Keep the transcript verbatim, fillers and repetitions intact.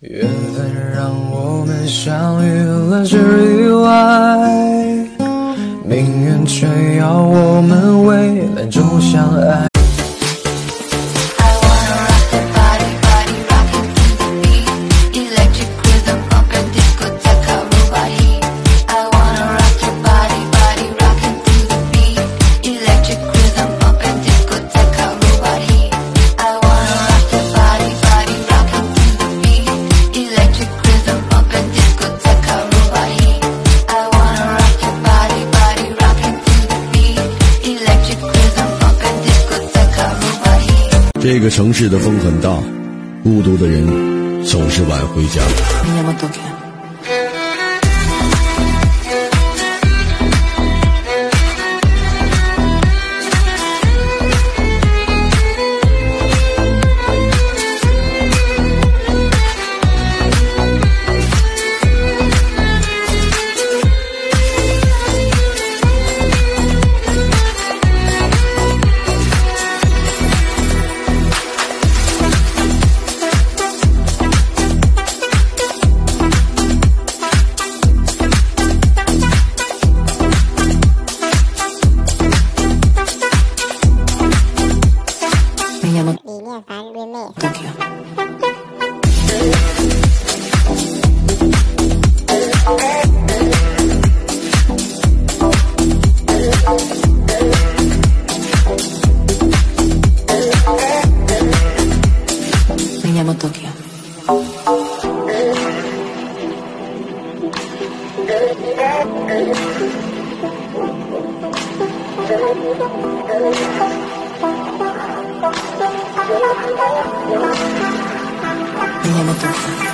缘分让我们相遇了是意外，命运却要我们为两种相爱。 这个城市的风很大，孤独的人总是晚回家。 理念凡略妹。Me llamo Tokio. Me llamo Tokio.